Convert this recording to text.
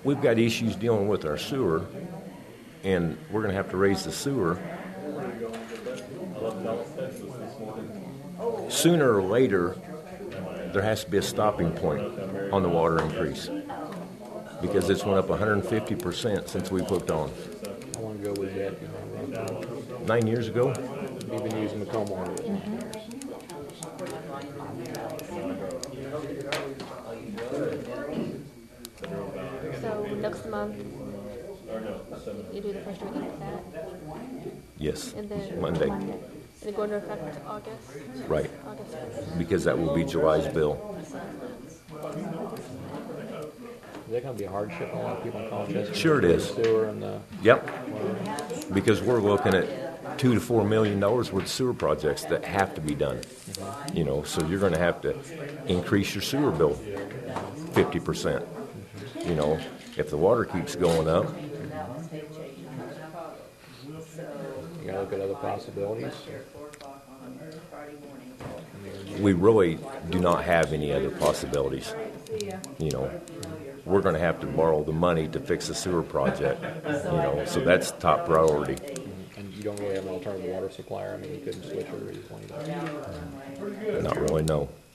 we've got issues dealing with our sewer, and we're going to have to raise the sewer. Sooner or later, there has to be a stopping point on the water increase because it's went up 150% since we've hooked on. How long ago was that? 9 years ago. You've been using Macomb water. So next month, you do the first reading of that? Yes, And then Monday. And then go into effect August? Right, August 1st. because that will be July's bill. Is that going to be a hardship on a lot of people in Colchester? Sure it is. The sewer and the Yep, because we're looking at $2 to $4 million worth of sewer projects that have to be done. You know, so you're going to have to increase your sewer bill 50%. You know, if the water keeps going up. you got to look at other possibilities. We really do not have any other possibilities. You know, we're going to have to borrow the money to fix the sewer project. You know, so that's top priority. And you don't really have an alternative water supplier. I mean, you couldn't switch over easily. Not really, no.